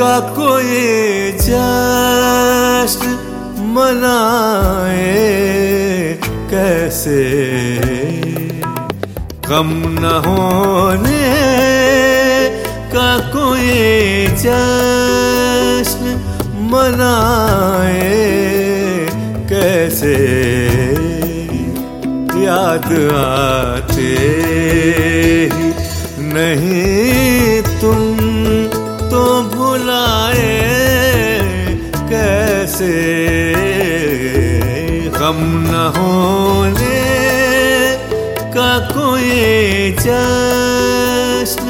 का कोई जश्न मनाए कैसे, गम न होने का कोई जश्न मनाए कैसे, याद आते ही नहीं तुम तो भुलाए कैसे, गम न होने का कोई जश्न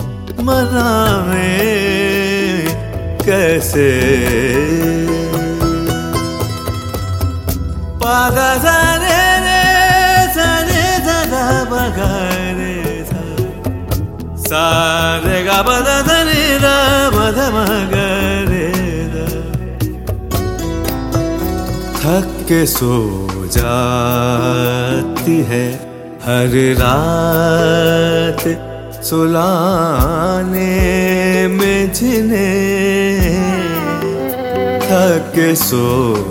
मनाए कैसे। पादा रे रे रे दादा बगा रे सा, सारे गा बदा रे रा बदा मगा रे दा। थक के सो जाती है हर रात सुलाने में जिन्हें, थक के सो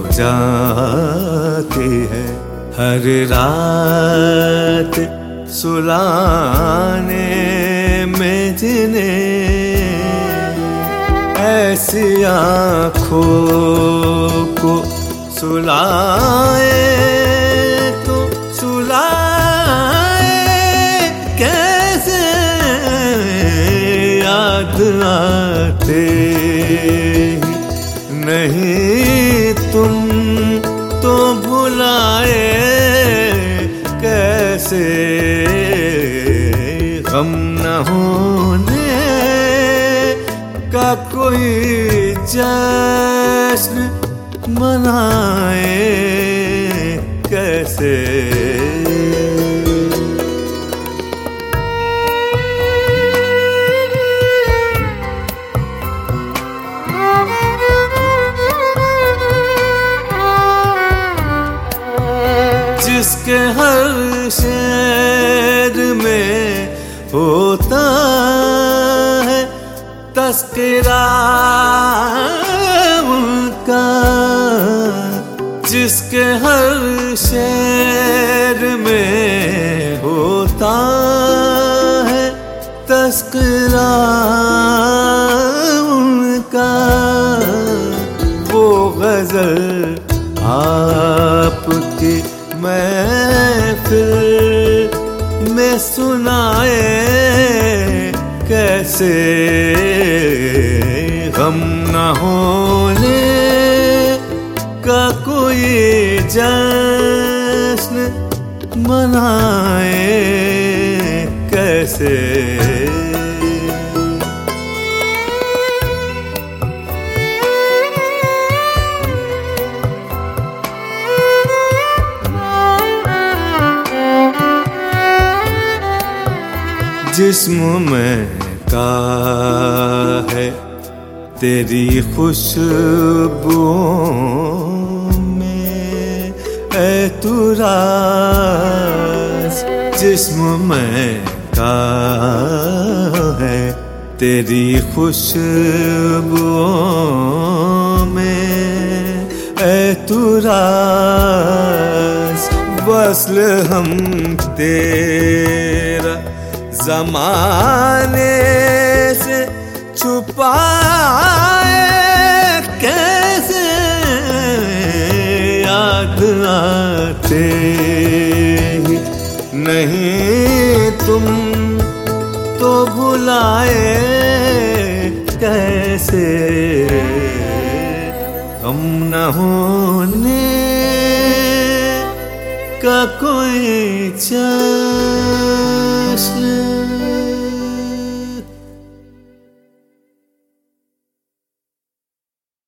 जाती है हर रात सुलाने में जिन्हें, ऐसी आँखों को सुलाए तो सुलाए कैसे, याद आते नहीं तुम तो भुलाए कैसे, गम न होने का कोई जश्न मनाए कैसे। जिसके हर शेर में होता है तस्करा उनका, जिसके हर शेर में होता है तस्करा उनका, वो गजल आपकी महफिल में सुनाए कैसे, गम न होने का कोई जश्न मनाए कैसे। जिस्म में का है तेरी खुशबुओं में है तू राज, जिस्म में का है तेरी खुशबुओं में है तू राज, वस्ल हम तेरा ज़माने से छुपाए कैसे, याद आते ही नहीं तुम तो भुलाए कैसे, गम न होने का कोई जश्न